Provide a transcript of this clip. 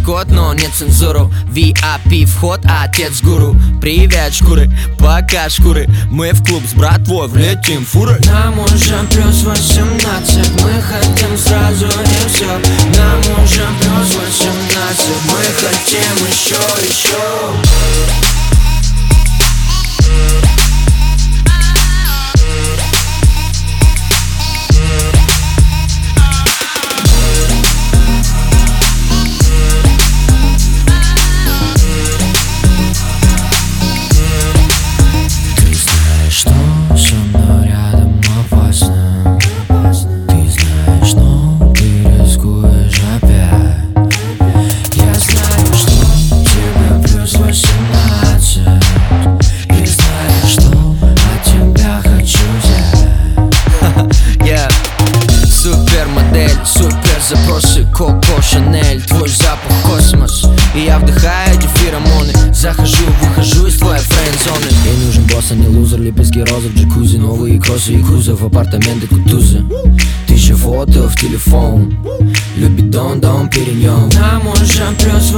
дресс-код, но нет цензуру. VIP вход, отец гуру. Привет, шкуры, пока шкуры. Мы в клуб с братвой влетим фурой. Нам уже плюс 18, мы хотим сразу и все. Нам уже плюс 18, мы хотим еще. Супер запросы, Коко Шанель, твой запах космос. И я вдыхаю эти феромоны. Захожу, выхожу из твоей френд-зоны. Ей нужен босс, а не лузер. Лепестки розов, джакузи, новые кроссы и кузов, апартаменты, кутузы. 1000 фото в телефон. Любит дом, перенем. Нам уже плюс